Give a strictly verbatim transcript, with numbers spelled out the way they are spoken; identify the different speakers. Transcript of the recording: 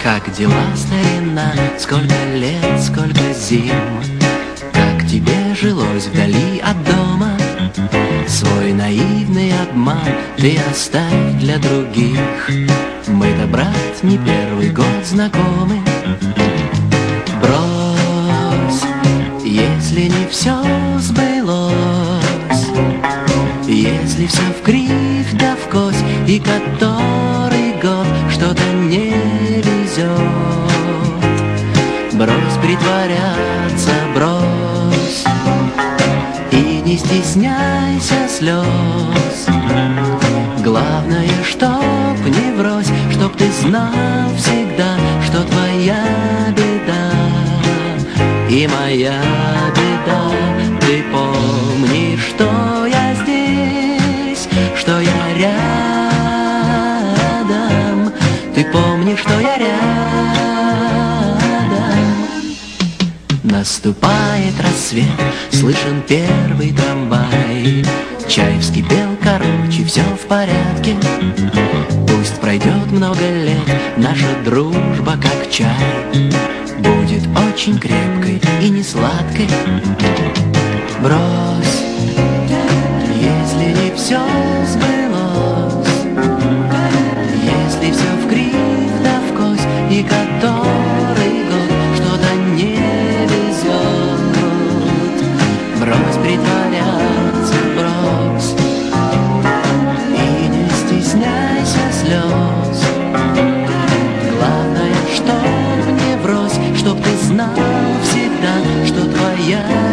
Speaker 1: Как дела, старина? Сколько лет, сколько зим? Как тебе жилось вдали от дома? Свой наивный обман ты оставь для других. Мы-то, брат, не первый год знакомы. Брось, если не все сбылось, если все вкривь да вкось, и который год что-то не везет. Брось притворяться, брось, и не стесняйся слез. Главное, чтоб не врозь, чтоб ты знал всегда, что твоя беда и моя беда. Ты помни, что я здесь, что я рядом. Ты помни, что я рядом. Наступает рассвет, слышен первый трамвай. Чай вскипел, короче, все в порядке. Пусть пройдет много лет, наша дружба как чай будет очень крепкой и не сладкой. Брось, если не все сбылось, если все вкривь да вкось, и который год что-то не везет. Брось притворяться, брось, и не стесняйся слез. Главное, чтоб не врозь, чтоб ты знал всегда, что твоя